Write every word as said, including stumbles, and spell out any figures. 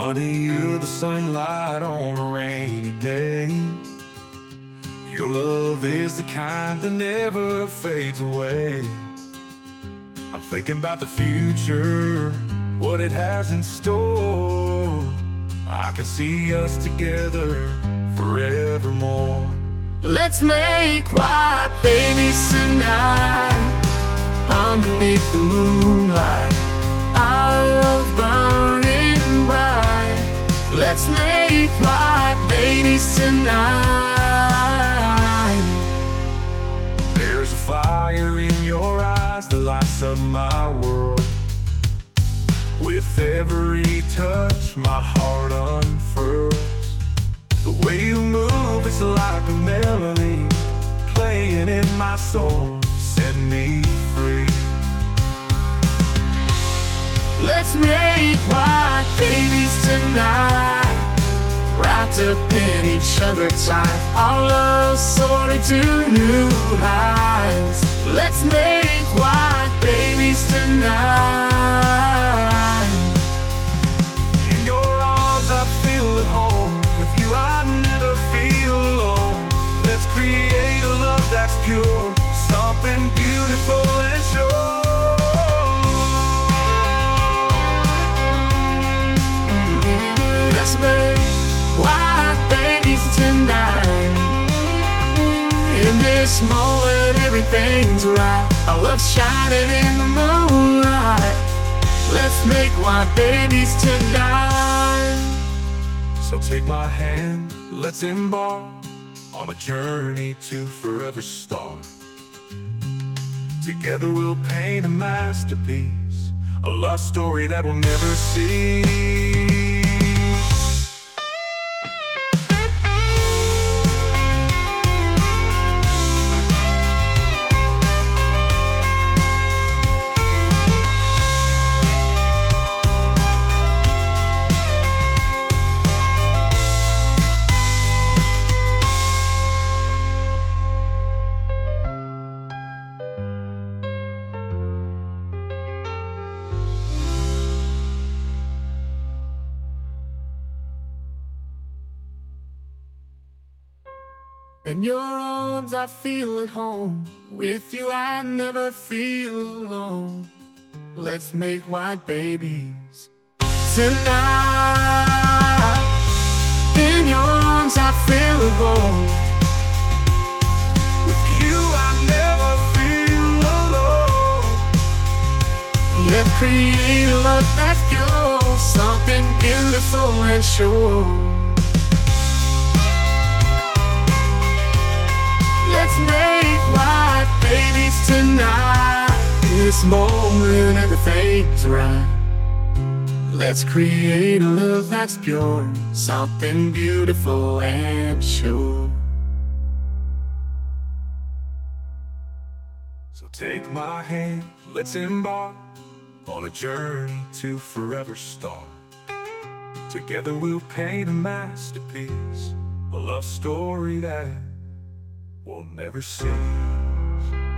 Honey, you're the sunlight on a rainy day. Your love is the kind that never fades away. I'm thinking about the future, what it has in store. I can see us together forevermore. Let's make white babies tonight, underneath the moonlight, our love burning bright. Let's make white babies tonight. There's a fire in your eyes that lights up my world. With every touch, my heart unfurls. The way you move, it's like a melody playing in my soul, set me free. Let's make white babies tonight, wrapped up in each other tight, our love soaring to new heights. Let's make white babies tonight. In your arms I feel at home, with you I never feel alone. Let's create a love that's pure, something beautiful and sure. Let's make white babies tonight. In this moment everything's right, our love's shining in the moonlight. Let's make white babies tonight. So take my hand, let's embark on a journey to forever start. Together we'll paint a masterpiece, a love story that we'll never see. In your arms I feel at home, with you I never feel alone. Let's make white babies tonight. In your arms I feel at home, with you I never feel alone. let's create a love that's pure, something beautiful and sure. Let's make white babies tonight. This moment everything's right. Let's create a love that's pure, something beautiful and sure. So take my hand, let's embark on a journey to forever start. Together we'll paint a masterpiece, a love story that we'll never see.